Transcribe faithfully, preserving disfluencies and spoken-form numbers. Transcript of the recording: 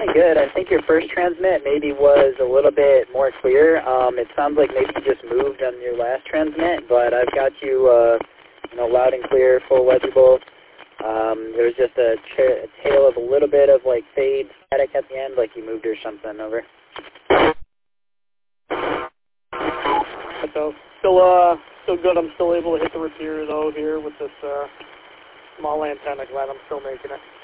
Pretty good. I think your first transmit maybe was a little bit more clear. Um, it sounds like maybe you just moved on your last transmit, but I've got you, uh, you know, loud and clear, full legible. Um, there was just a, a tail of a little bit of like fade static at the end, like you moved or something over. So still, uh, still good. I'm still able to hit the repeater though here with this uh, small antenna. Glad I'm still making it.